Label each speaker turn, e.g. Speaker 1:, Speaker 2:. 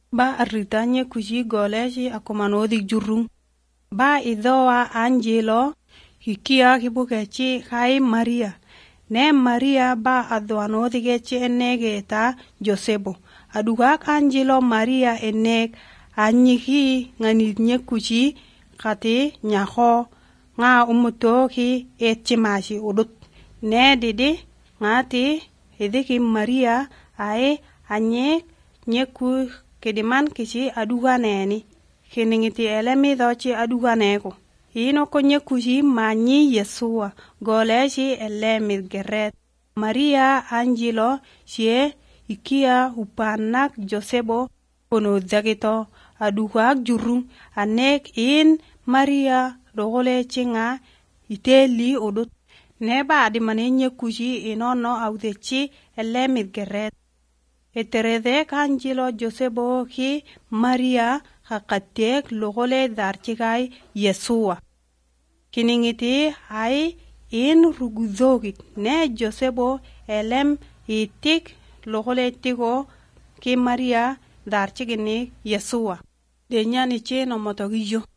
Speaker 1: ba arritanye kuji goleji akomanodi jurung ba idhoa Angelo hikia kibukechi kai Maria ne Maria ba adwanodi gechi enegeta Josebo adugak Angelo Maria enek anyiki nganitnye kuji kati nyako nga umutoki etchimashi udut ne didi ngati ediki Maria ai anyek nyeku kediman kichi aduganeni kiningiti elemi dochi aduganeko ino konye kuji manyi Yesua goleji elemi geret Maria Angelo shie ikia upanak Josebo kono dagito adugak jurung anek in Maria dogole chinga iteli udut neba adimanenye kuji inono audechi elemi geret eterede Angelo Josebo ki Maria hakatek logole darchigai Yesua kiningiti ai in rugudogit ne Josebo elem itik logole tigo ki Maria darchigini Yesua denyani cheno motogiyo